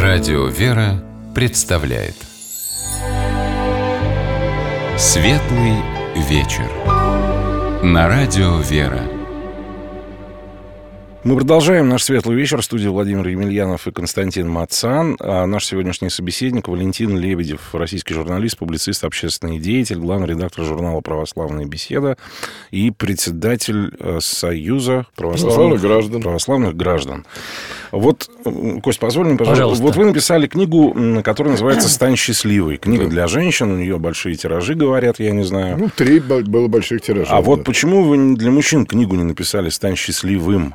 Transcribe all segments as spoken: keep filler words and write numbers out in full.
Радио «Вера» представляет Светлый вечер на Радио «Вера». Мы продолжаем наш светлый вечер. В студии Владимир Емельянов и Константин Мацан. А наш сегодняшний собеседник Валентин Лебедев, российский журналист, публицист, общественный деятель, главный редактор журнала «Православная беседа» и председатель Союза православных, православных граждан. Православных граждан. Вот, Кость, позволь мне, пожалуйста. пожалуйста. Вот вы написали книгу, которая называется «Стань счастливой». Книга да. для женщин, у нее большие тиражи, говорят, я не знаю. Ну, три было больших тиража. А да. вот почему вы для мужчин книгу не написали «Стань счастливым»?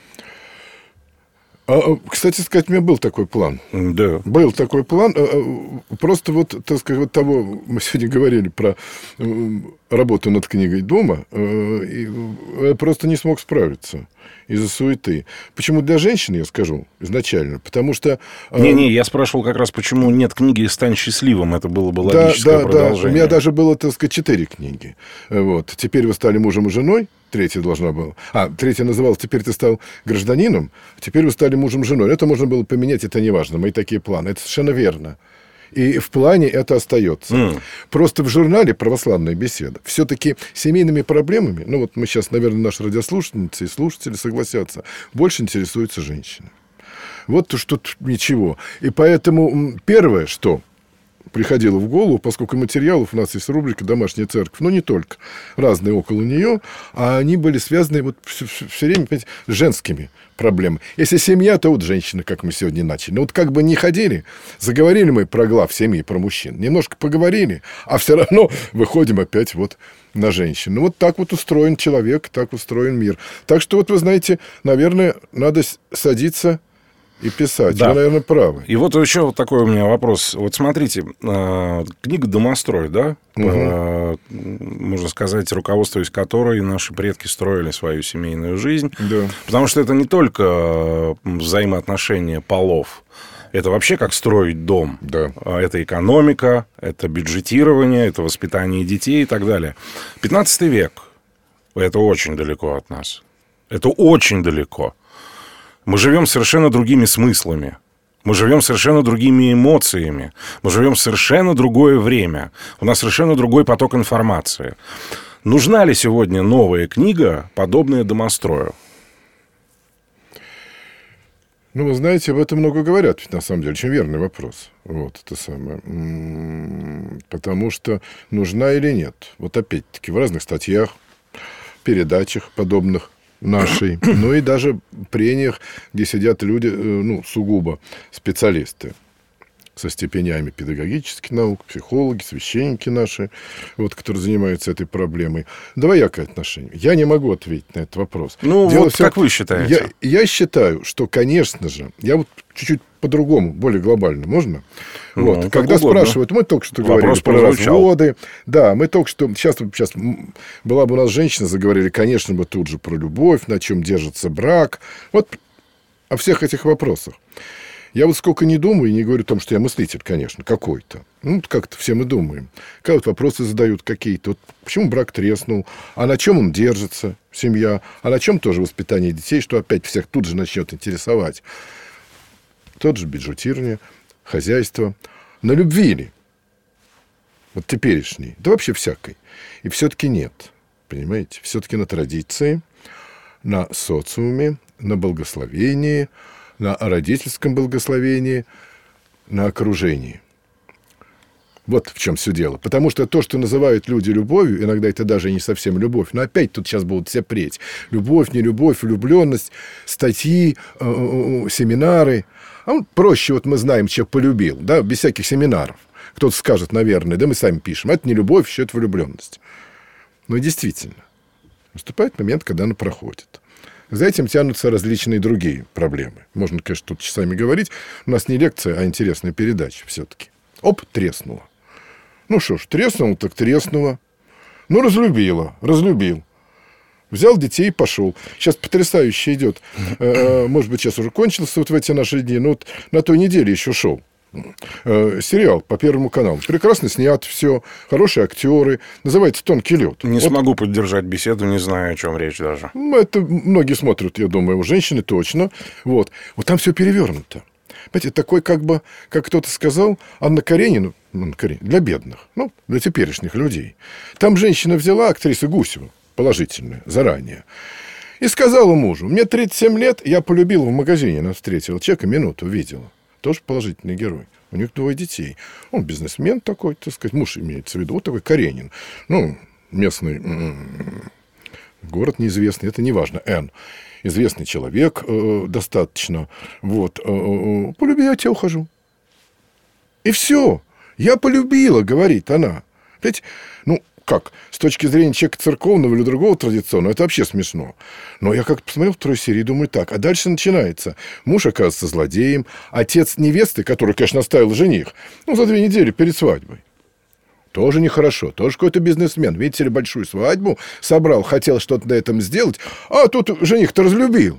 А, кстати сказать, у меня был такой план. Да. Был такой план. Просто вот, так сказать, вот того, мы сегодня говорили про работу над книгой дома, я просто не смог справиться из-за суеты. Почему для женщин, я скажу, изначально? Потому что... Не-не, я спрашивал как раз, почему нет книги «Стань счастливым». Это было бы логическое да, да, продолжение. Да, у меня даже было, так сказать, четыре книги. Вот. «Теперь вы стали мужем и женой». Третья должна была... А, третья называлась «Теперь ты стал гражданином». Теперь вы стали мужем и женой. Это можно было поменять, это не важно. Мои такие планы. Это совершенно верно. И в плане это остается. Mm. Просто в журнале «Православная беседа» все-таки семейными проблемами, ну вот мы сейчас, наверное, наши радиослушательницы и слушатели согласятся, больше интересуются женщины. Вот уж тут ничего. И поэтому первое, что приходило в голову, поскольку материалов у нас есть рубрика «Домашняя церковь», но не только, разные около нее, а они были связаны вот все, все время, понимаете, с женскими проблемами. Если семья, то вот женщины, как мы сегодня начали. Но вот как бы ни ходили, заговорили мы про глав семьи, про мужчин, немножко поговорили, а все равно выходим опять вот на женщин. Ну, вот так вот устроен человек, так устроен мир. Так что вот, вы знаете, наверное, надо садиться и писать. Да. Вы, наверное, правы. И вот еще вот такой у меня вопрос. Вот смотрите, э, книга «Домострой», да? Угу. Э, можно сказать, руководствуясь которой наши предки строили свою семейную жизнь. Да. Потому что это не только взаимоотношения полов. Это вообще как строить дом. Да. Это экономика, это бюджетирование, это воспитание детей и так далее. пятнадцатый век. Это очень далеко от нас. Это очень далеко. Мы живем совершенно другими смыслами. Мы живем совершенно другими эмоциями. Мы живем в совершенно другое время. У нас совершенно другой поток информации. Нужна ли сегодня новая книга, подобная «Домострою»? Ну, вы знаете, об этом много говорят, ведь на самом деле очень верный вопрос. Вот это самое. Потому что нужна или нет. Вот опять-таки в разных статьях, передачах подобных нашей, ну и даже прениях, где сидят люди, ну, сугубо специалисты со степенями педагогических наук, психологи, священники наши, вот, которые занимаются этой проблемой. Двоякое отношение. Я не могу ответить на этот вопрос. Ну, Дело вот все... как вы считаете? Я, я считаю, что, конечно же, я вот чуть-чуть по-другому, более глобально, можно? Ну, вот. Когда угодно. Спрашивают, мы только что Вопрос говорили про разводы. Да, мы только что... Сейчас, сейчас была бы у нас женщина, заговорили, конечно, бы тут же про любовь, на чем держится брак. Вот о всех этих вопросах. Я вот сколько не думаю, и не говорю о том, что я мыслитель, конечно, какой-то. Ну, как-то все мы думаем. Когда вот вопросы задают какие-то. Вот почему брак треснул? А на чем он держится, семья? А на чем тоже воспитание детей, что опять всех тут же начнет интересовать? Тот же бюджетирование, хозяйство. На любви ли? Вот теперешней. Да вообще всякой. И все-таки нет. Понимаете? Все-таки на традиции, на социуме, на благословении, на родительском благословении, на окружении. Вот в чем все дело. Потому что то, что называют люди любовью, иногда это даже не совсем любовь. Но опять тут сейчас будут все преть. Любовь, не любовь, влюбленность, статьи, э- э- семинары. А он проще, вот мы знаем, человек полюбил, да, без всяких семинаров. Кто-то скажет, наверное, да мы сами пишем. Это не любовь, еще это влюбленность. Но действительно, наступает момент, когда она проходит. За этим тянутся различные другие проблемы. Можно, конечно, тут часами говорить. У нас не лекция, а интересная передача все-таки. Оп, треснула. Ну что ж, треснула, так треснула. Ну, разлюбила, разлюбил. Взял детей и пошел. Сейчас потрясающе идет. Может быть, сейчас уже кончился вот в эти наши дни. Но вот на той неделе еще шел сериал по Первому каналу. Прекрасно снят, все. Хорошие актеры. Называется «Тонкий лед». Не вот. Смогу поддержать беседу, не знаю, о чем речь даже. Это многие смотрят, я думаю, у женщины точно. Вот, вот там все перевернуто. Понимаете, такой, как бы, как кто-то сказал, Анна Каренина, ну, Каренина, для бедных, ну, для теперешних людей. Там женщина взяла, актриса Гусева, положительная, заранее, и сказала мужу: мне тридцать семь лет, я полюбила в магазине, она встретила человека, минуту видела. Тоже положительный герой. У них двое детей. Он бизнесмен такой, так сказать, муж имеется в виду, вот такой Каренин. Ну, местный м-м, город неизвестный, это не важно, Н. Известный человек э, достаточно. Вот. Э, э, полюби, я тебя ухожу. И все. Я полюбила, говорит она. Понимаете? Ну, как? С точки зрения человека церковного или другого традиционного, это вообще смешно. Но я как-то посмотрел вторую серию и думаю так. А дальше начинается. Муж оказывается злодеем. Отец невесты, который, конечно, оставил жених, ну, за две недели перед свадьбой. Тоже нехорошо. Тоже какой-то бизнесмен. Видите ли, большую свадьбу собрал, хотел что-то на этом сделать, а тут жених-то разлюбил.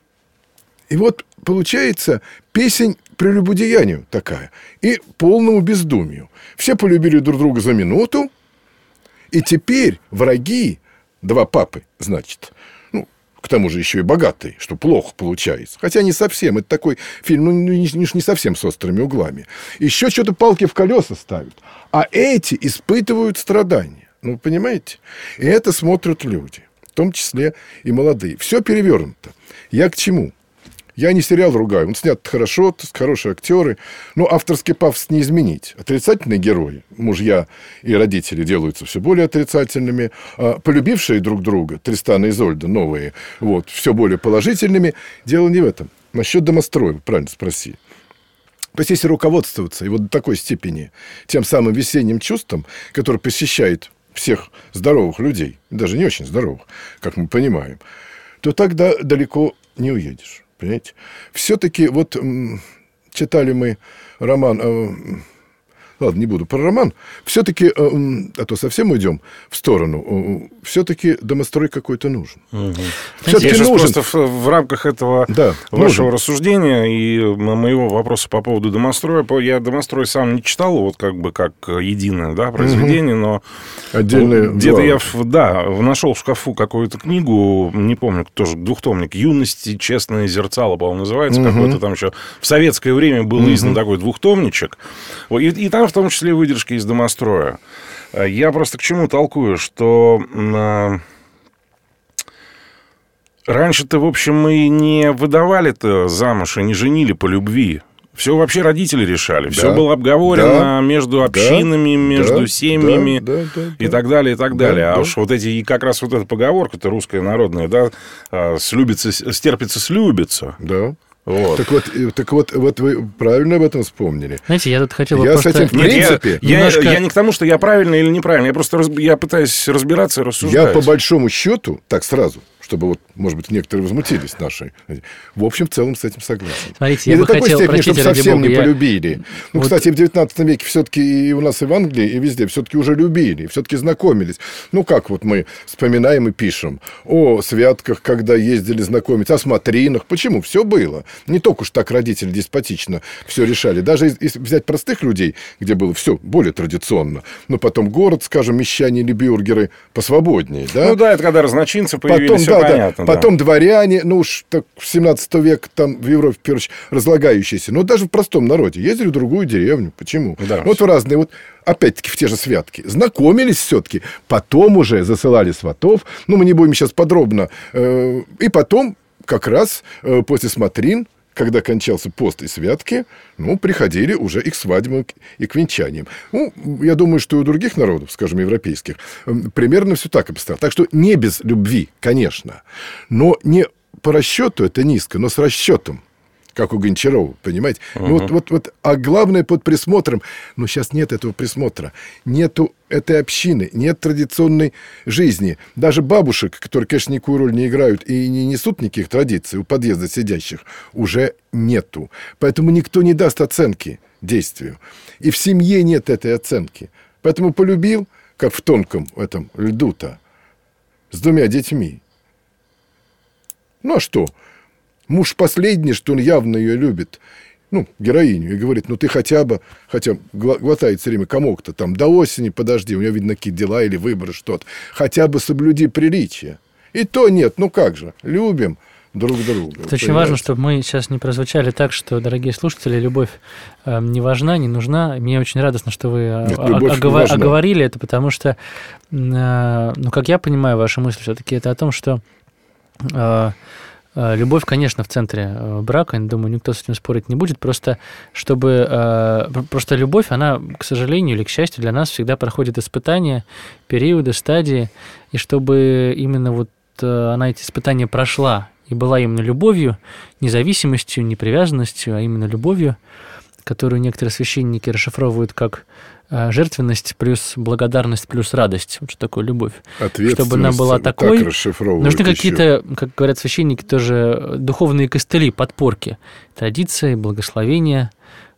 И вот получается песень прелюбодеянию такая. И полному бездумию. Все полюбили друг друга за минуту. И теперь враги, два папы, значит, ну, к тому же еще и богатые, что плохо получается. Хотя не совсем. Это такой фильм, ну, не, не совсем с острыми углами. Еще что-то палки в колеса ставят. А эти испытывают страдания. Ну, понимаете? И это смотрят люди. В том числе и молодые. Все перевернуто. Я к чему? Я не сериал ругаю. Он снят хорошо, хорошие актеры. Но авторский пафос не изменить. Отрицательные герои, мужья и родители, делаются все более отрицательными. А полюбившие друг друга, Тристан и Изольда, новые, вот, все более положительными. Дело не в этом. Насчет домостроя, вы правильно спросили. То есть, если руководствоваться и вот до такой степени тем самым весенним чувством, которое посещает всех здоровых людей, даже не очень здоровых, как мы понимаем, то тогда далеко не уедешь. Понимаете? Все-таки вот м, читали мы роман... Э, ладно, не буду про роман. Все-таки, э, а то совсем уйдем в сторону, э, все-таки домострой какой-то нужен. Угу. Все-таки Я нужен. просто в, в рамках этого да, вашего нужен. рассуждения и моего вопроса по поводу домостроя, я домострой сам не читал, вот как бы как единое, да, произведение, угу. но отдельные где-то я да, нашел в шкафу какую-то книгу, не помню, тоже двухтомник «Юности, честное зерцало», по-моему, называется, угу. какой-то там еще в советское время был угу. издан такой двухтомничек, и, и там в том числе выдержки из домостроя. Я просто к чему толкую, что э, раньше-то, в общем, мы не выдавали-то замуж и не женили по любви. Все вообще родители решали. Да, все было обговорено да, между общинами, да, между да, семьями да, да, да, и так далее, и так далее. Да, а да. уж вот эти, и как раз вот эта поговорка-то русская народная, да, слюбится, стерпится, слюбится. Да. Вот. Так, вот, так вот, вот вы правильно об этом вспомнили. Знаете, я тут хотел... Я просто... с этим, в принципе... Я, немножко... я, я не к тому, что я правильно или неправильно. Я просто раз, я пытаюсь разбираться и рассуждать. Я по большому счету, так сразу, чтобы вот, может быть, некоторые возмутились наши. В общем, в целом с этим согласен. Смотрите, не я до бы такой хотел, степени, чтобы совсем Бога, не я... полюбили. Ну, вот... кстати, в девятнадцатом веке все-таки и у нас и в Англии, и везде все-таки уже любили, все-таки знакомились. Ну, как вот мы вспоминаем и пишем о святках, когда ездили знакомиться, о смотринах. Почему? Все было. Не только уж так родители деспотично все решали. Даже если взять простых людей, где было все более традиционно, но потом город, скажем, мещане или бюргеры посвободнее. Да? Ну да, это когда разночинцы появились, потом, все да, понятно. Да. Потом дворяне, ну уж так, семнадцатый век там в Европе, в первую очередь, разлагающиеся. Но даже в простом народе ездили в другую деревню. Почему? Да, вот в разные, вот опять-таки в те же святки. Знакомились все-таки, потом уже засылали сватов. Ну, мы не будем сейчас подробно. Э, и потом, как раз э, после смотрин, когда кончался пост и святки, ну, приходили уже и к свадьбам, и к венчаниям. Ну, я думаю, что и у других народов, скажем, европейских, примерно все так обстояло. Так что не без любви, конечно, но не по расчету, это низко, но с расчетом, как у Гончарова, понимаете? Uh-huh. Ну, вот, вот, вот, а главное под присмотром. Но сейчас нет этого присмотра. Нету этой общины, нет традиционной жизни. Даже бабушек, которые, конечно, никакую роль не играют и не несут никаких традиций у подъезда сидящих, уже нету. Поэтому никто не даст оценки действию. И в семье нет этой оценки. Поэтому полюбил, как в тонком этом льду-то, с двумя детьми. Ну, а что? Муж последний, что он явно ее любит, ну, героиню, и говорит, ну, ты хотя бы, хотя глотает все время комок-то, там, до осени подожди, у него, видно, какие дела или выборы, что-то, хотя бы соблюди приличия. И то нет, ну, как же, любим, друг другу. Это очень важно, чтобы мы сейчас не прозвучали так, что, дорогие слушатели, любовь э, не важна, не нужна. Мне очень радостно, что вы Нет, оговор- оговорили это, потому что, э, ну, как я понимаю, ваши мысли все-таки это о том, что э, э, любовь, конечно, в центре э, брака, я думаю, никто с этим спорить не будет, просто чтобы... Э, просто любовь, она, к сожалению или к счастью, для нас всегда проходит испытания, периоды, стадии, и чтобы именно вот э, она эти испытания прошла, и была именно любовью, не зависимостью, не привязанностью, а именно любовью, которую некоторые священники расшифровывают как э, жертвенность плюс благодарность плюс радость. Вот что такое любовь. Чтобы она была такой, нужны какие-то, как говорят священники, тоже духовные костыли, подпорки, традиции, благословения,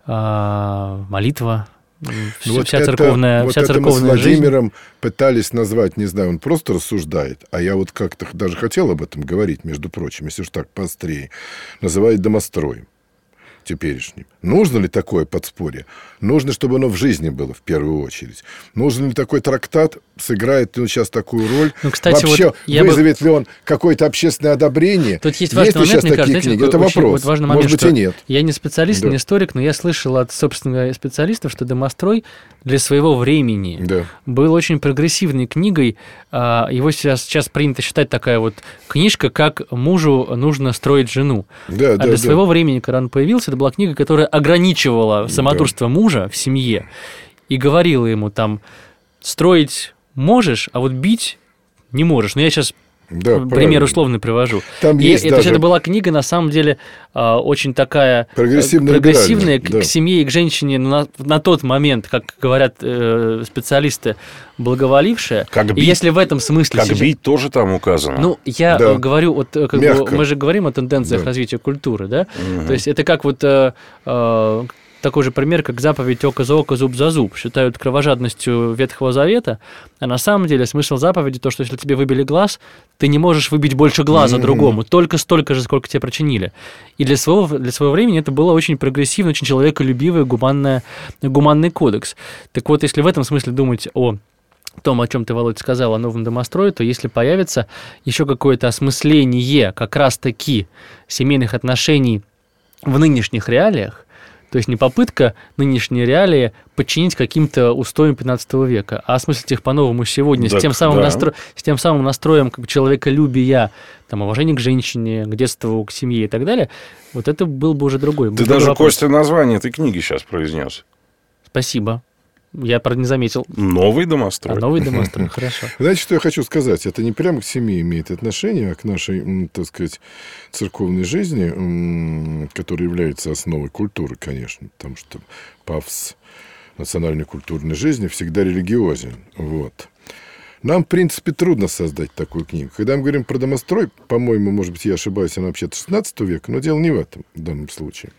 э, молитва. Ну, вся вот вся церковная, это, вся вот церковная это мы с Владимиром жизнь. Пытались назвать, не знаю, он просто рассуждает, а я вот как-то даже хотел об этом говорить, между прочим, если уж так поострее, называет домостроем теперешним. Нужно ли такое подспорье? Нужно, чтобы оно в жизни было в первую очередь. Нужен ли такой трактат? Сыграет ли он сейчас такую роль? Ну, кстати, вообще вот вызовет бы... ли он какое-то общественное одобрение? Тут есть важный есть момент, мне такие кажется, книги? знаете, Это очень, вопрос. Вот важный момент, Может быть, что и нет. Я не специалист, да. не историк, но я слышал от, собственно, специалистов, что «Домострой» для своего времени да. был очень прогрессивной книгой. Его сейчас, сейчас принято считать такая вот книжка, как мужу нужно строить жену. Да, а да, для да. своего времени, когда он появился, это была книга, которая ограничивала самодурство да. мужа в семье и говорила ему там: строить можешь, а вот бить не можешь. Но я сейчас да, пример правильно. условный привожу. Там и, есть и, даже... То есть это была книга, на самом деле, очень такая прогрессивная к, да. к семье и к женщине на, на тот момент, как говорят э, специалисты, благоволившая. Как бить, и если в этом смысле... Как сейчас... бить тоже там указано. Ну, я да. говорю, вот, как бы, мы же говорим о тенденциях да. развития культуры, да? Угу. То есть это как вот... Э, э, такой же пример, как заповедь «око за око, зуб за зуб». Считают кровожадностью Ветхого Завета, а на самом деле смысл заповеди то, что если тебе выбили глаз, ты не можешь выбить больше глаза mm-hmm. другому, только столько же, сколько тебе причинили. И для своего, для своего времени это было очень прогрессивно, очень человеколюбивый, гуманный, гуманный кодекс. Так вот, если в этом смысле думать о том, о чем ты, Володь, сказал, о новом домострое, то если появится еще какое-то осмысление как раз-таки семейных отношений в нынешних реалиях, то есть не попытка нынешние реалии подчинить каким-то устоям пятнадцатого века, а осмыслить их по-новому сегодня, так, с, тем самым да. настро... с тем самым настроем как человеколюбия, там, уважение к женщине, к детству, к семье и так далее, вот это был бы уже другой. Ты даже, вопрос. Костя, название этой книги сейчас произнес. Спасибо. Я, правда, не заметил. Новый домострой. А, новый домострой, хорошо. Знаете, что я хочу сказать? Это не прямо к семье имеет отношение, а к нашей, так сказать, церковной жизни, которая является основой культуры, конечно, потому что пафос национальной культурной жизни всегда религиозен. Вот. Нам, в принципе, трудно создать такую книгу. Когда мы говорим про домострой, по-моему, может быть, я ошибаюсь, она вообще-то шестнадцатого века, но дело не в этом в данном случае.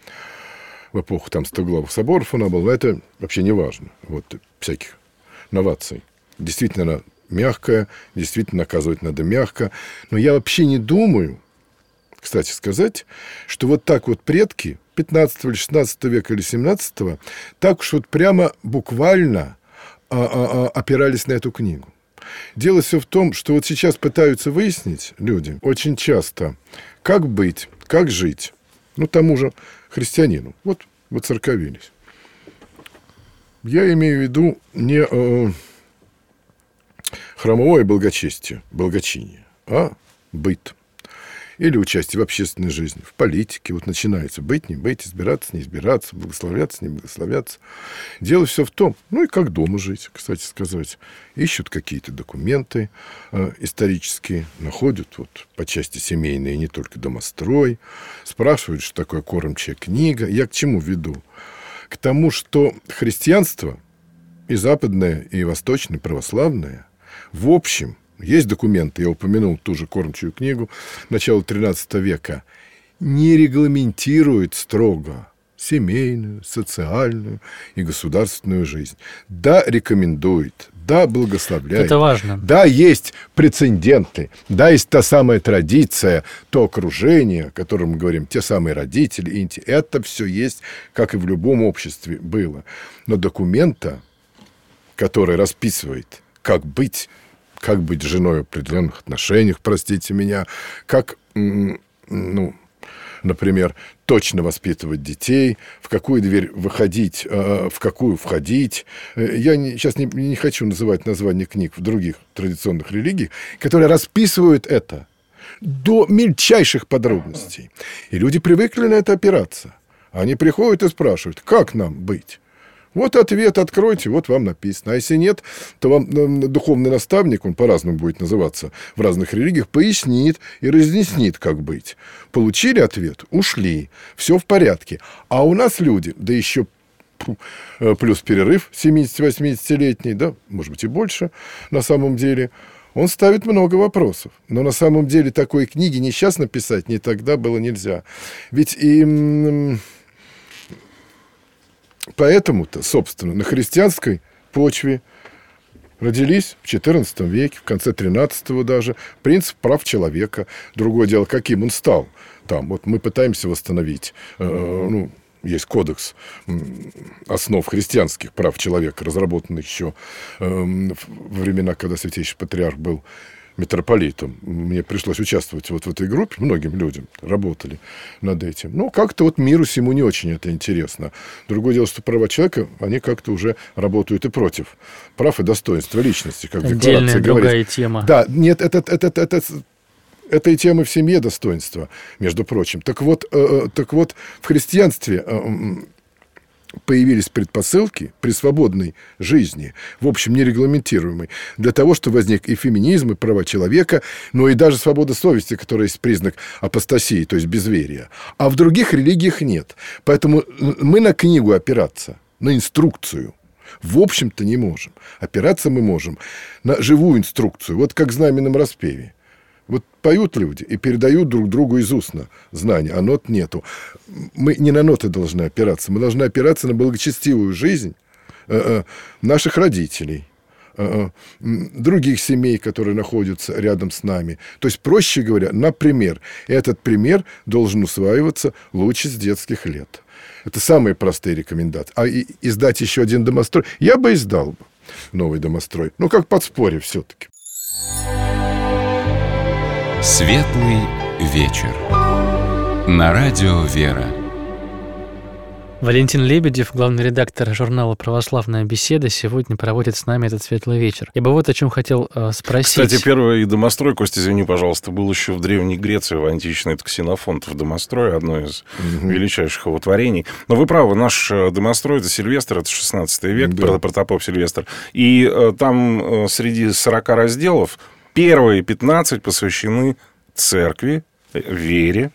В эпоху там стоглавых соборов она была, это вообще не важно. Вот всяких новаций. Действительно, она мягкая, действительно наказывать надо мягко. Но я вообще не думаю, кстати сказать, что вот так вот предки пятнадцатого или шестнадцатого века или семнадцатого так уж вот прямо буквально а, а, а, опирались на эту книгу. Дело все в том, что вот сейчас пытаются выяснить люди очень часто, как быть, как жить. Ну, тому же христианину. Вот воцерковились. Я имею в виду не э, храмовое благочестие, благочиние, а быт. Или участие в общественной жизни, в политике. Вот начинается быть, не быть, избираться, не избираться, благословляться, не благословляться. Дело все в том, ну и как дома жить, кстати сказать. Ищут какие-то документы э, исторические, находят вот по части семейной, не только домострой, спрашивают, что такое кормчая книга. Я к чему веду? К тому, что христианство и западное, и восточное, православное, в общем, есть документы, я упомянул ту же кормчую книгу начала тринадцатого века, не регламентирует строго семейную, социальную и государственную жизнь. Да, рекомендует, да, благословляет. Это важно. Да, есть прецеденты, да, есть та самая традиция, то окружение, о котором мы говорим, те самые родители. Это все есть, как и в любом обществе было. Но документа, который расписывает, как быть, как быть женой в определенных отношениях, простите меня, как м- ну, например, точно воспитывать детей, в какую дверь выходить, в какую входить. Я не, сейчас не, не хочу называть названия книг в других традиционных религиях, которые расписывают это до мельчайших подробностей. И люди привыкли на это опираться. Они приходят и спрашивают, как нам быть? Вот ответ откройте, вот вам написано. А если нет, то вам духовный наставник, он по-разному будет называться в разных религиях, пояснит и разъяснит, как быть. Получили ответ, ушли, все в порядке. А у нас люди, да еще плюс перерыв семидесяти-восьмидесятилетний, да, может быть и больше на самом деле, он ставит много вопросов. Но на самом деле такой книги ни сейчас написать, ни тогда было нельзя. Ведь и... Поэтому-то, собственно, на христианской почве родились в четырнадцатом веке, в конце тринадцатого даже, принцип прав человека. Другое дело, каким он стал. Там, вот мы пытаемся восстановить, э, ну, есть кодекс основ христианских прав человека, разработанный еще э, во времена, когда Святейший Патриарх был митрополитом. Мне пришлось участвовать вот в этой группе, многим людям работали над этим. Ну, как-то вот миру всему не очень это интересно. Другое дело, что права человека, они как-то уже работают и против прав и достоинства личности, как в декларации говорится. Отдельная другая тема. Да, нет, это, это, это, это, это и тема в семье достоинства, между прочим. Так вот, э, так вот в христианстве э, появились предпосылки при свободной жизни, в общем, нерегламентируемой, для того, чтобы возник и феминизм, и права человека, но и даже свобода совести, которая есть признак апостасии, то есть безверия. А в других религиях нет. Поэтому мы на книгу опираться, на инструкцию, в общем-то, не можем. Опираться мы можем на живую инструкцию, вот как в знаменном распеве. Вот поют люди и передают друг другу из устно знания, а нот нету. Мы не на ноты должны опираться, мы должны опираться на благочестивую жизнь э, э, наших родителей, э, э, других семей, которые находятся рядом с нами. То есть, проще говоря, например, этот пример должен усваиваться лучше с детских лет. Это самые простые рекомендации. А и, издать еще один домострой, я бы издал бы новый домострой. Ну, как подспорье все-таки. Светлый вечер. На радио «Вера». Валентин Лебедев, главный редактор журнала «Православная беседа», сегодня проводит с нами этот светлый вечер. Я бы вот о чем хотел э, спросить. Кстати, первый домострой, Костя, извини, пожалуйста, был еще в Древней Греции, в античной. Это Ксенофонт в домострое, одно из угу. величайших его творений. Но вы правы, наш домострой — это Сильвестр, это шестнадцатый век, да. Протопоп Сильвестр. И э, там э, среди сорока разделов первые пятнадцать посвящены церкви, вере,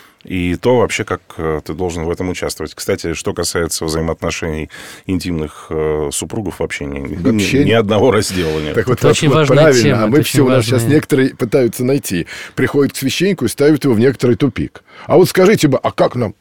и то вообще, как ты должен в этом участвовать. Кстати, что касается взаимоотношений интимных э, супругов, вообще, ни, вообще ни, ни одного раздела нет. Так вот, это очень вот, важная правильно, тема. А мы все, у нас сейчас некоторые пытаются найти. Приходят к священнику и ставят его в некоторый тупик. А вот скажите, а как нам?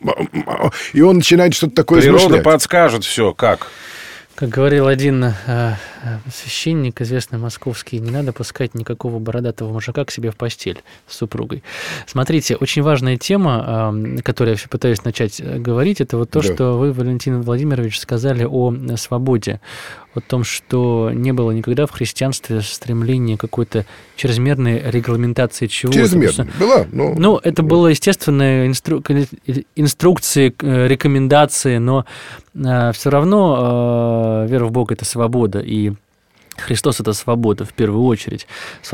И он начинает что-то такое измышлять. Природа подскажет все, как. Как говорил один э, священник, известный московский, не надо пускать никакого бородатого мужика к себе в постель с супругой. Смотрите, очень важная тема, э, которую я все пытаюсь начать говорить, это вот то, да. что вы, Валентин Владимирович, сказали о свободе, о том, что не было никогда в христианстве стремления какой-то чрезмерной регламентации чего-то. Чрезмерно. Была, но... Ну, это было, естественно, инстру... инструкции, рекомендации, но э, все равно э, вера в Бога – это свобода, и Христос – это свобода в первую очередь.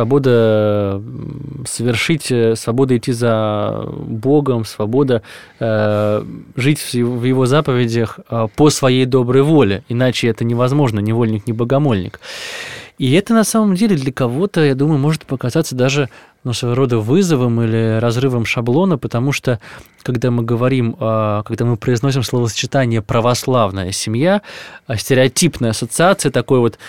Свобода совершить, свобода идти за Богом, свобода э, жить в Его заповедях э, по своей доброй воле. Иначе это невозможно, ни вольник, ни богомольник. И это на самом деле для кого-то, я думаю, может показаться даже ну, своего рода вызовом или разрывом шаблона, потому что когда мы говорим, когда мы произносим словосочетание «православная семья», стереотипная ассоциация, такой вот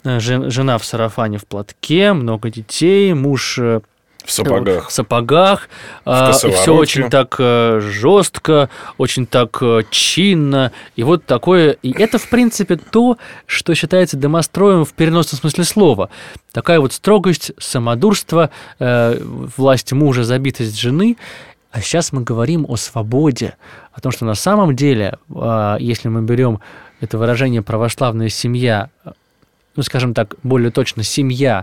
жена в сарафане в платке, много детей, муж... В сапогах. В сапогах. В и все очень так жестко, очень так чинно. И вот такое... И это, в принципе, то, что считается домостроем в переносном смысле слова. Такая вот строгость, самодурство, власть мужа, забитость жены. А сейчас мы говорим о свободе. О том, что на самом деле, если мы берем это выражение «православная семья», ну, скажем так, более точно, семья, в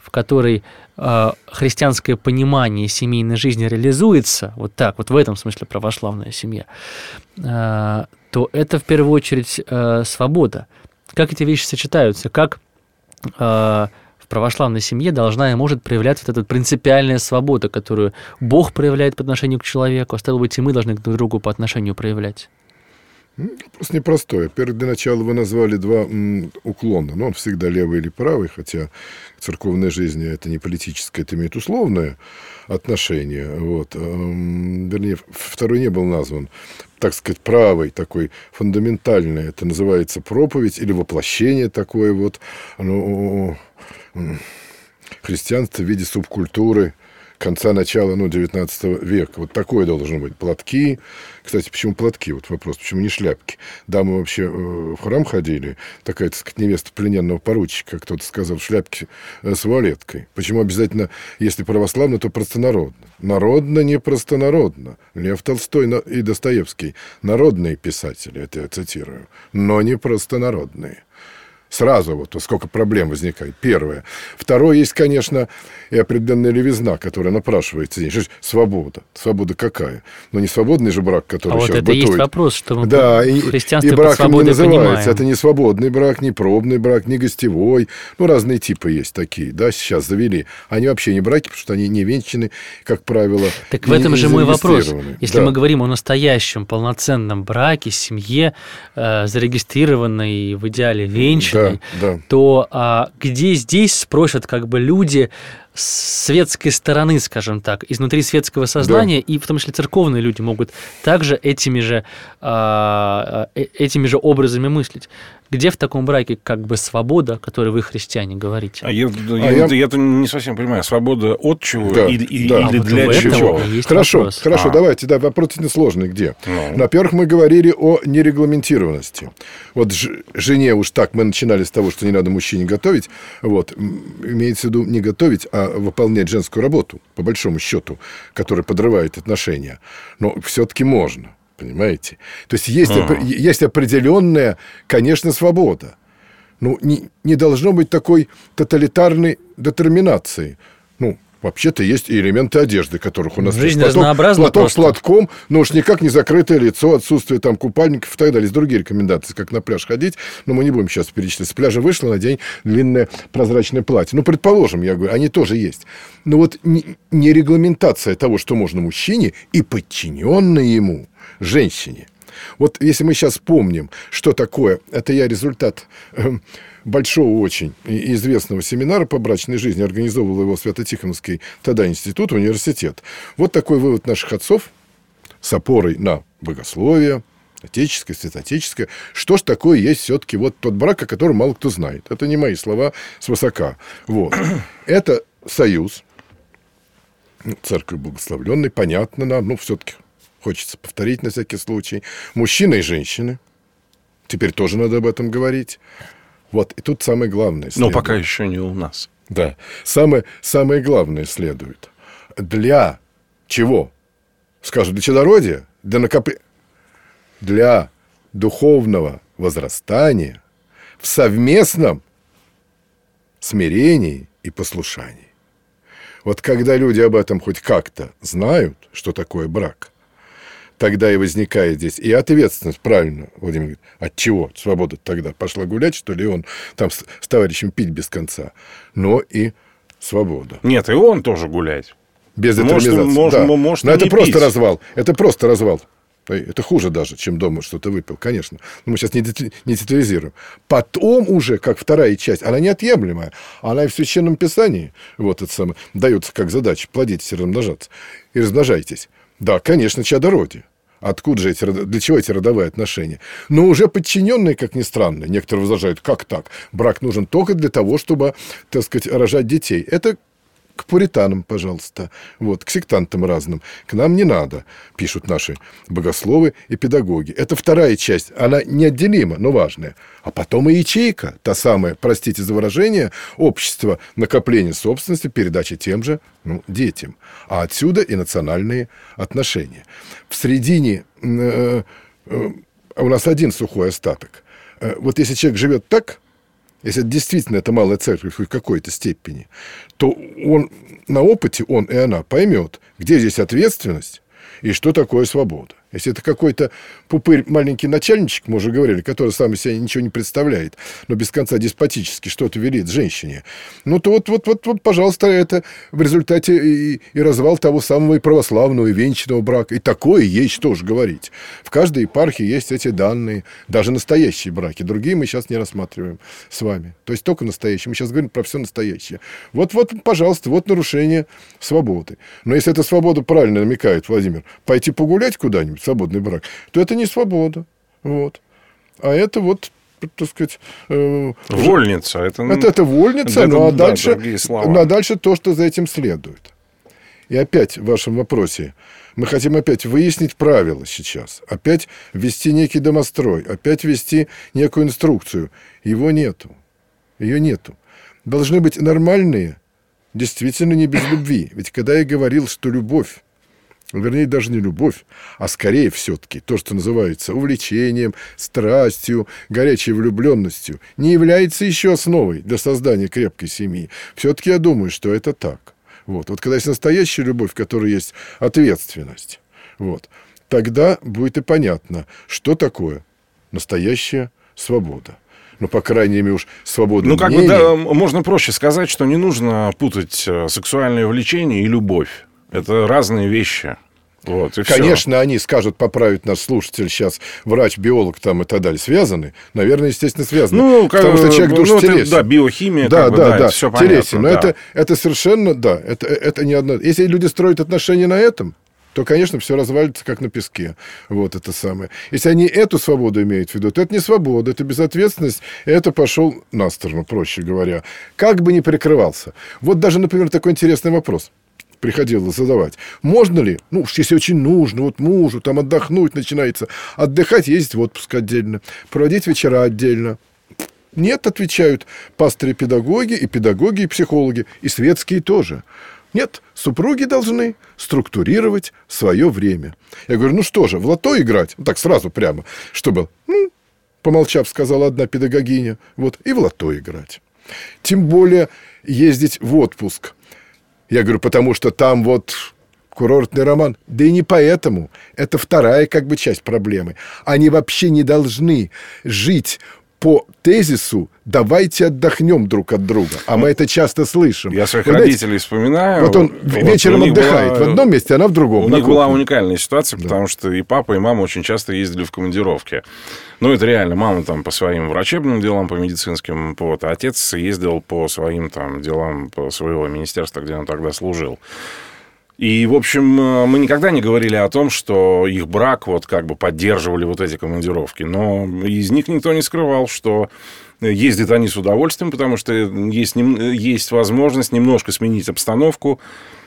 в которой э, христианское понимание семейной жизни реализуется, вот так, вот в этом смысле православная семья, э, то это в первую очередь э, свобода. Как эти вещи сочетаются? Как э, в православной семье должна и может проявляться вот эта принципиальная свобода, которую Бог проявляет по отношению к человеку, а стало быть, и мы должны друг к другу по отношению проявлять? Вопрос непростой. Во-первых, для начала вы назвали два м, уклона. Но он всегда левый или правый, хотя в церковной жизни это не политическое, это имеет условное отношение. Вот. Эм, вернее, второй не был назван. Так сказать, правый, такой фундаментальный. Это называется проповедь или воплощение такое вот. Ну, христианство в виде субкультуры конца-начала, ну, девятнадцатого века. Вот такое должно быть. Платки. Кстати, почему платки? Вот вопрос. Почему не шляпки? Дамы вообще э, в храм ходили. Такая, так сказать, невеста плененного поручика, как кто-то сказал, в шляпке э, с вуалеткой. Почему обязательно, если православно, то простонародно? Народно, не простонародно. Лев Толстой и Достоевский. Народные писатели, это я цитирую, но не простонародные. Сразу вот сколько проблем возникает. Первое. Второе, есть, конечно, и определенная левизна, которая напрашивается. Свобода. Свобода какая? Но не свободный же брак, который а сейчас вот это бытует. Есть вопрос, что мы да, в христианстве и, и браком не называется. понимаем. Это не свободный брак, не пробный брак, не гостевой. Ну, разные типы есть такие, да, сейчас завели. Они вообще не браки, потому что они не венчаны, как правило. Так в этом не, же не мой вопрос. Если да. мы говорим о настоящем полноценном браке, семье, э, зарегистрированной, в идеале венчанной, Да, да. то а, где здесь спросят как бы люди с светской стороны, скажем так, изнутри светского сознания, да. И в том числе церковные люди могут также этими же, а, этими же образами мыслить. Где в таком браке как бы свобода, о которой вы, христиане, говорите? А я, а я, я... я-то не совсем понимаю, свобода от чего да, или, да. или а для вот чего? Хорошо, вопрос. хорошо, а. давайте, да, вопрос несложный. Где? Ну. Во-первых, мы говорили о нерегламентированности. Вот ж, жене уж так мы начинали с того, что не надо мужчине готовить. Вот, имеется в виду не готовить, а выполнять женскую работу, по большому счету, которая подрывает отношения. Но все-таки можно, понимаете? То есть есть, mm. есть определенная, конечно, свобода. Ну, не, не должно быть такой тоталитарной детерминации. Ну, вообще-то есть и элементы одежды, которых у нас... Жизнь платок, разнообразна платок просто. с платком, но уж никак не закрытое лицо, отсутствие там купальников и так далее. Есть другие рекомендации, как на пляж ходить, но мы не будем сейчас перечислять. С пляжа вышла, надень длинное прозрачное платье. Ну, предположим, я говорю, они тоже есть. Но вот не, не регламентация того, что можно мужчине и подчиненной ему женщине. Вот если мы сейчас помним, что такое, это я результат э, большого очень известного семинара по брачной жизни, организовывал его Свято-Тихоновский тогда институт, университет. Вот такой вывод наших отцов с опорой на богословие, отеческое, святоотеческое. Что ж такое есть все-таки вот тот брак, о котором мало кто знает. Это не мои слова свысока. Вот. Это союз, церковь благословленной, понятно нам, ну, все-таки хочется повторить на всякий случай. Мужчина и женщины. Теперь тоже надо об этом говорить. Вот, и тут самое главное следует. Но пока еще не у нас. Да. Самое, самое главное следует. Для чего? Скажут, для чадородия? Для накопления? Для духовного возрастания в совместном смирении и послушании. Вот когда люди об этом хоть как-то знают, что такое брак, тогда и возникает здесь и ответственность, правильно, Владимир говорит, от чего свобода тогда? Пошла гулять, что ли, он там с, с товарищем пить без конца. Но и свобода. Нет, и он тоже гулять. Без детерминации. Может, да. может, Но это не просто пить. развал. Это просто развал. Это хуже даже, чем дома что-то выпил, конечно. Но мы сейчас не, не детализируем. Потом уже, как вторая часть, она неотъемлемая. Она и в Священном Писании вот это самое, дается как задача. Плодитесь и размножаться. И размножайтесь. Да, конечно, чадородие. Откуда же эти, для чего эти родовые отношения? Но уже подчиненные, как ни странно, некоторые возражают, как так? Брак нужен только для того, чтобы, так сказать, рожать детей. Это к пуританам, пожалуйста, вот, к сектантам разным. К нам не надо, пишут наши богословы и педагоги. Это вторая часть, она неотделима, но важная. А потом и ячейка, та самая, простите за выражение, общество накопления собственности, передачи тем же ну, детям. А отсюда и национальные отношения. В середине э, э, у нас один сухой остаток. Э, вот если человек живет так, если действительно это малая церковь в какой-то степени, то он на опыте, он и она поймет, где здесь ответственность и что такое свобода. Если это какой-то пупырь, маленький начальничек, мы уже говорили, который сам из себя ничего не представляет, но без конца деспотически что-то велит женщине, ну, то вот, вот, вот, вот пожалуйста, это в результате и, и развал того самого и православного, и венчанного брака. И такое есть, что же говорить. В каждой епархии есть эти данные, даже настоящие браки. Другие мы сейчас не рассматриваем с вами. То есть только настоящие. Мы сейчас говорим про все настоящее. Вот, вот, пожалуйста, вот нарушение свободы. Но если эта свобода правильно намекает, Владимир, пойти погулять куда-нибудь, свободный брак, то это не свобода. Вот. А это вот, так сказать... Э, вольница. Это, это, это вольница, это, ну, а да, дальше, ну, а дальше то, что за этим следует. И опять в вашем вопросе мы хотим опять выяснить правила сейчас. Опять ввести некий домострой. Опять ввести некую инструкцию. Его нету. Ее нету. Должны быть нормальные, действительно не без любви. Ведь когда я говорил, что любовь, вернее, даже не любовь, а скорее все-таки то, что называется увлечением, страстью, горячей влюбленностью, не является еще основой для создания крепкой семьи. Все-таки я думаю, что это так. Вот, вот когда есть настоящая любовь, в которой есть ответственность, вот, тогда будет и понятно, что такое настоящая свобода. Ну, по крайней мере, уж свобода Ну, как мнения. бы, да, можно проще сказать, что не нужно путать сексуальное влечение и любовь. Это разные вещи. Вот, и Конечно, все. они скажут, поправить наш слушатель сейчас, врач, биолог там и так далее, связаны. Наверное, естественно, связаны. Ну, потому как, что человек душ ну, телесен. Это, да, биохимия, да, как бы, да, да, да, это все телесен. понятно. Но Да. это, это совершенно, да, это, это не одно. Если люди строят отношения на этом, то, конечно, все развалится, как на песке. Вот это самое. Если они эту свободу имеют в виду, то это не свобода, это безответственность, и это пошел на сторону, проще говоря. Как бы ни прикрывался. Вот даже, например, такой интересный вопрос приходилось задавать. Можно ли, ну, если очень нужно, вот мужу там отдохнуть начинается, отдыхать, ездить в отпуск отдельно, проводить вечера отдельно? Нет, отвечают пастыри-педагоги, и педагоги, и психологи, и светские тоже. Нет, супруги должны структурировать свое время. Я говорю, ну что же, в лото играть? Ну, так сразу прямо, чтобы, ну, помолчав, сказала одна педагогиня, вот, и в лото играть. Тем более ездить в отпуск. Я говорю, потому что там вот курортный роман. Да и не поэтому. Это вторая как бы часть проблемы. Они вообще не должны жить по тезису «давайте отдохнем друг от друга». А мы это часто слышим. Я своих Вы родителей знаете, вспоминаю. Вот он вот, вечером отдыхает была, в одном месте, а она в другом. У них была уникальная ситуация, да. Потому что и папа, и мама очень часто ездили в командировки. Ну, это реально. Мама там по своим врачебным делам, по медицинским. Вот, а отец ездил по своим там делам, по своего министерства, где он тогда служил. И, в общем, мы никогда не говорили о том, что их брак вот как бы поддерживали вот эти командировки. Но из них никто не скрывал, что ездят они с удовольствием, потому что есть, есть возможность немножко сменить обстановку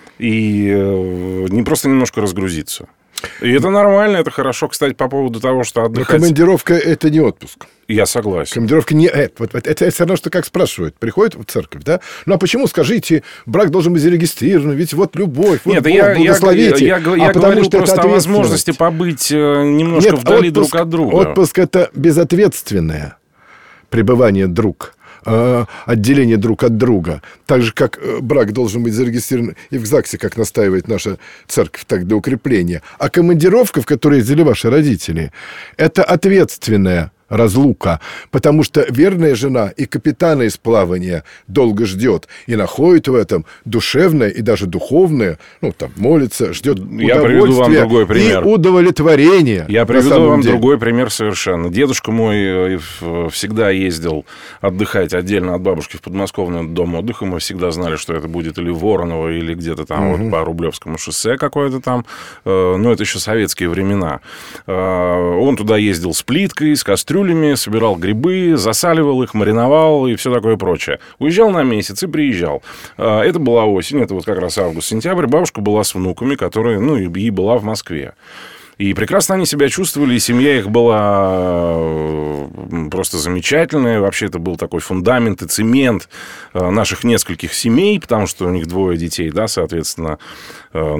и не просто немножко разгрузиться. И это нормально, это хорошо. Кстати, по поводу того, что отдыхать... Но командировка – это не отпуск. Я согласен. Командировка не... Это, вот, это, это все равно, что как спрашивают. Приходят в церковь, да? Ну, а почему, скажите, брак должен быть зарегистрирован? Ведь вот любовь, вот Нет, Бог, я, благословите. Я, я, я, а я говорил просто о возможности побыть немножко Нет, вдали отпуск, друг от друга. Отпуск – это безответственное пребывание друг, э, отделение друг от друга. Так же, как брак должен быть зарегистрирован и в ЗАГСе, как настаивает наша церковь, так для укрепления. А командировка, в которой ездили ваши родители, это ответственное разлука, потому что верная жена и капитана из плавания долго ждет и находит в этом душевное и даже духовное, ну, там, молится, ждет Я приведу вам другой пример. И удовлетворение. Я приведу вам деле. другой пример совершенно. Дедушка мой всегда ездил отдыхать отдельно от бабушки в подмосковный дом отдыха. Мы всегда знали, что это будет или Воронова, или где-то там угу. вот по Рублевскому шоссе какое-то там. Но это еще советские времена. Он туда ездил с плиткой, с кастрюлей, собирал грибы, засаливал их, мариновал и все такое прочее. Уезжал на месяц и приезжал. Это была осень, это вот как раз август-сентябрь. Бабушка была с внуками, которые, ну, и была в Москве. И прекрасно они себя чувствовали, и семья их была просто замечательная. Вообще, это был такой фундамент и цемент наших нескольких семей, потому что у них двое детей, да, соответственно, ну,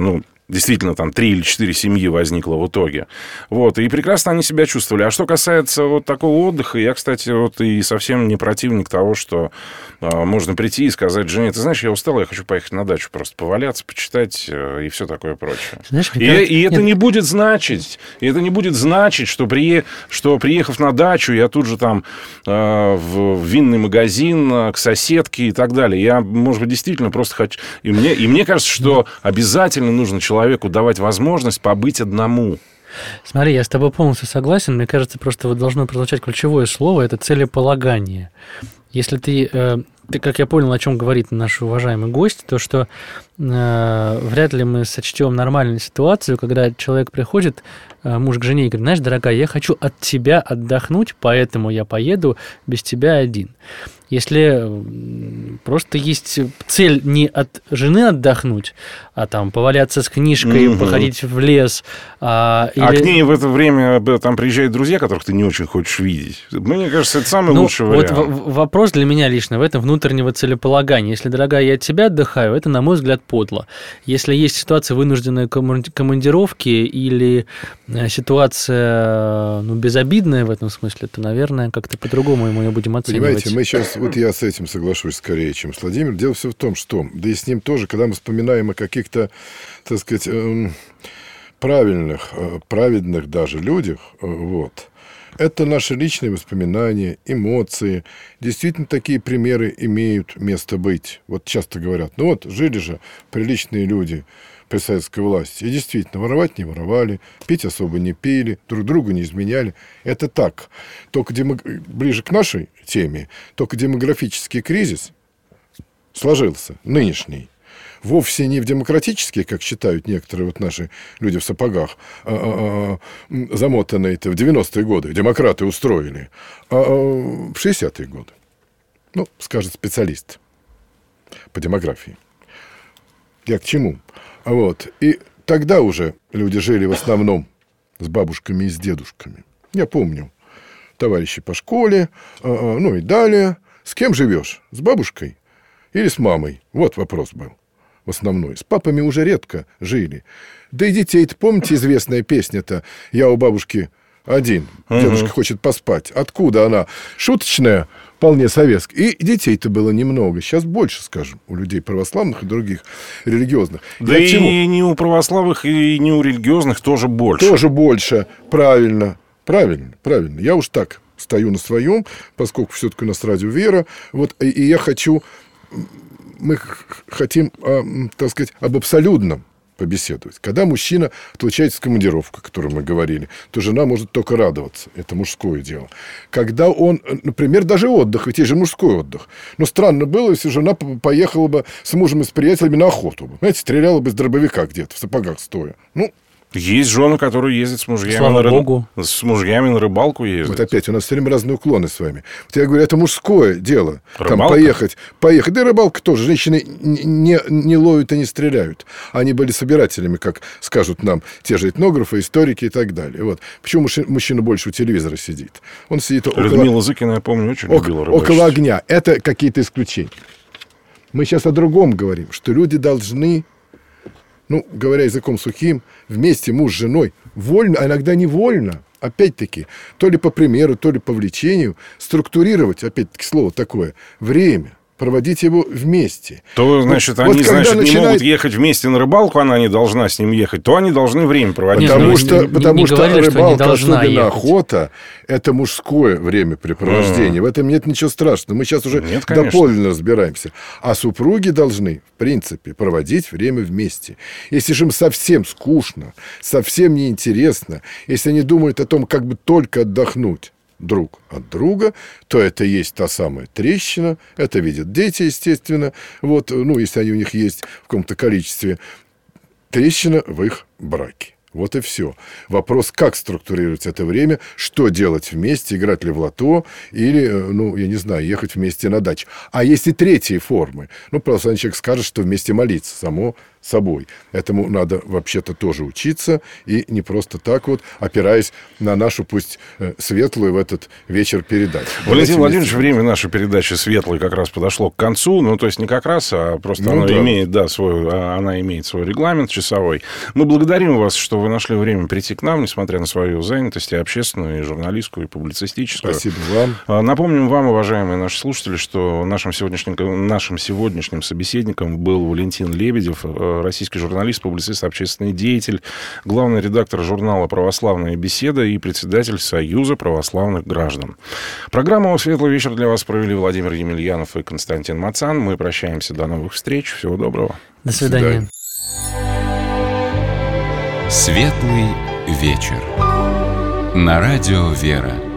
действительно там три или четыре семьи возникло в итоге. Вот, и прекрасно они себя чувствовали. А что касается вот такого отдыха, я, кстати, вот и совсем не противник того, что э, можно прийти и сказать жене: ты знаешь, я устал, я хочу поехать на дачу, просто поваляться, почитать э, и все такое прочее. Знаешь, и, кажется... и это Нет. не будет значить, и это не будет значить, что, при... что приехав на дачу, я тут же там э, в винный магазин, к соседке и так далее. Я, может быть, действительно просто хочу... И мне, и мне кажется, что обязательно нужно человеку давать возможность побыть одному. Смотри, я с тобой полностью согласен. Мне кажется, просто вот должно прозвучать ключевое слово – это целеполагание. Если ты, э, ты, как я понял, о чем говорит наш уважаемый гость, то что э, вряд ли мы сочтем нормальную ситуацию, когда человек приходит, э, муж к жене, и говорит: знаешь, дорогая, я хочу от тебя отдохнуть, поэтому я поеду без тебя один. Если просто есть цель не от жены отдохнуть, а там поваляться с книжкой, угу. походить в лес. А, или... а к ней в это время там приезжают друзья, которых ты не очень хочешь видеть. Мне кажется, это самый ну, лучший вариант. Вот в- вопрос для меня лично в этом внутреннего целеполагания. Если, дорогая, я от тебя отдыхаю, это, на мой взгляд, подло. Если есть ситуация вынужденной командировки или ситуация ну, безобидная в этом смысле, то, наверное, как-то по-другому мы ее будем оценивать. Понимаете, мы сейчас... Вот я с этим соглашусь скорее, чем с Владимиром. Дело все в том, что, да и с ним тоже, когда мы вспоминаем о каких-то, так сказать, правильных, праведных даже людях, вот, это наши личные воспоминания, эмоции. Действительно, такие примеры имеют место быть. Вот часто говорят: ну вот, жили же приличные люди при советской власти. И действительно, воровать не воровали, пить особо не пили, друг другу не изменяли. Это так. Только демог... ближе к нашей теме, только демографический кризис сложился, нынешний, вовсе не в демократический, как считают некоторые вот наши люди в сапогах, а, а, а, замотанные-то в девяностые годы, демократы устроили, а, а в шестидесятые годы. Ну, скажет специалист по демографии. Я к чему? Вот. И тогда уже люди жили в основном с бабушками и с дедушками. Я помню, товарищи по школе, ну и далее. С кем живешь? С бабушкой или с мамой? Вот вопрос был в основной. С папами уже редко жили. Да и детей-то, помните, известная песня-то «Я у бабушки один, дедушка угу. хочет поспать». Откуда она? Шуточная, вполне советская. И детей-то было немного. Сейчас больше, скажем, у людей православных и других религиозных. Да и не у православных, и не у религиозных тоже больше. Тоже больше. Правильно. Правильно, правильно. Я уж так стою на своем, поскольку все-таки у нас радио «Вера». Вот, и, и я хочу... Мы хотим, так сказать, об абсолютном побеседовать. Когда мужчина отлучается в командировку, о которой мы говорили, то жена может только радоваться. Это мужское дело. Когда он, например, даже отдых, ведь есть же мужской отдых. Но странно было, если жена поехала бы с мужем и с приятелями на охоту. Знаете, стреляла бы с дробовика где-то, в сапогах стоя. Ну, есть жены, которые ездят с мужьями, Слава на, Богу. с мужьями на рыбалку ездят. Вот опять, у нас все время разные уклоны с вами. Вот я говорю, это мужское дело. Рыбалка? Там поехать, поехать. Да и рыбалка тоже. Женщины не, не ловят и не стреляют. Они были собирателями, как скажут нам те же этнографы, историки и так далее. Вот. Почему мужчина больше у телевизора сидит? Он сидит около... Людмила Зыкина, я помню, очень о, любила рыбачить. Около огня. Это какие-то исключения. Мы сейчас о другом говорим, что люди должны... Ну, говоря языком сухим, вместе муж с женой вольно, а иногда невольно, опять-таки, то ли по примеру, то ли по влечению, структурировать, опять-таки, слово такое, время, проводить его вместе. То, значит, вот, они, вот значит, начинает... не могут ехать вместе на рыбалку, она не должна с ним ехать, то они должны время проводить. Потому вместе. что, не, потому не что говорили, рыбалка, что особенно ехать. охота, это мужское времяпрепровождение. Mm. В этом нет ничего страшного. Мы сейчас уже нет, доподлинно разбираемся. А супруги должны, в принципе, проводить время вместе. Если же им совсем скучно, совсем неинтересно, если они думают о том, как бы только отдохнуть друг от друга, то это есть та самая трещина, это видят дети, естественно, вот, ну, если они у них есть в каком-то количестве, трещина в их браке. Вот и все. Вопрос, как структурировать это время, что делать вместе, играть ли в лото или, ну, я не знаю, ехать вместе на дачу. А есть и третьи формы. Ну, просто человек скажет, что вместе молиться. Само собой. Этому надо вообще-то тоже учиться, и не просто так вот, опираясь на нашу, пусть светлую в этот вечер передачу. Валентин Владимирович, время нашей передачи светлой как раз подошло к концу, ну, то есть не как раз, а просто ну, она, да. имеет, да, свой, она имеет свой регламент часовой. Мы благодарим вас, что вы нашли время прийти к нам, несмотря на свою занятость и общественную, и журналистскую, и публицистическую. Спасибо вам. Напомним вам, уважаемые наши слушатели, что нашим сегодняшним, нашим сегодняшним собеседником был Валентин Лебедев, российский журналист, публицист, общественный деятель, главный редактор журнала «Православная беседа» и председатель Союза православных граждан. Программу «Светлый вечер» для вас провели Владимир Емельянов и Константин Мацан. Мы прощаемся. До новых встреч. Всего доброго. До свидания. Светлый вечер. На радио «Вера».